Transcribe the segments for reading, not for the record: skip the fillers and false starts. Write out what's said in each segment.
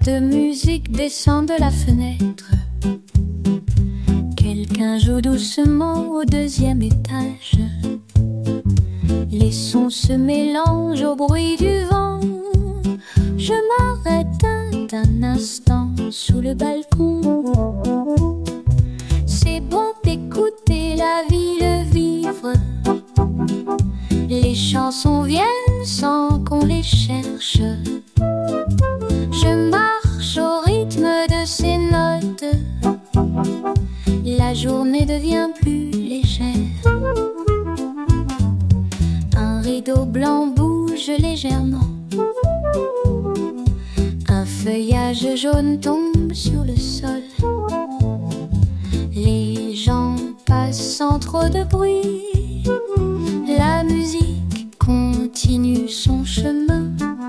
de musique descend de la fenêtre. Quelqu'un joue doucement au deuxième étage. Les sons se mélangent au bruit du vent. Je m'arrête un instant sous le balcon. C'est bon d'écouter la ville vivre. Les chansons viennent sans qu'on les cherche. Je marche au rythme de ces notes. La journée devient plus légère. Un rideau blanc bouge légèrement. Un feuillage jaune tombe sur le sol. Les gens passent sans trop de bruit. La musique continue son chemin.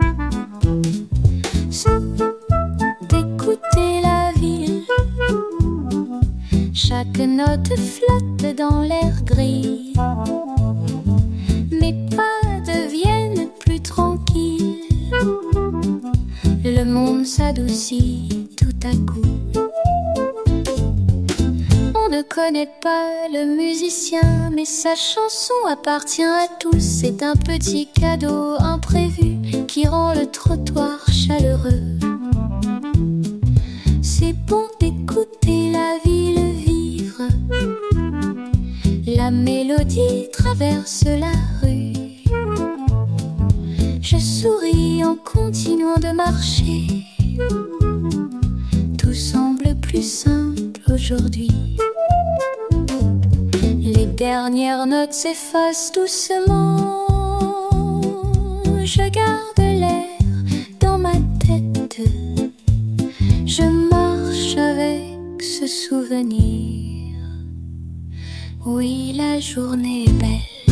C'est d'écouter la ville. Chaque note flotte dans l'air gris. Mes pas deviennent plus tranquilles. Le monde s'adoucit tout à coup. On ne connaît pas le musicien, mais sa chanson appartient à tous. C'est un petit cadeau imprévu qui rend le trottoir chaleureux. C'est bon d'écouter la ville vivre. La mélodie traverse la rue. Je souris en continuant de marcher. Tout semble plus simple aujourd'hui. Les dernières notes s'effacent doucement. Je garde l'air dans ma tête. Je marche avec ce souvenir. Oui, la journée est belle.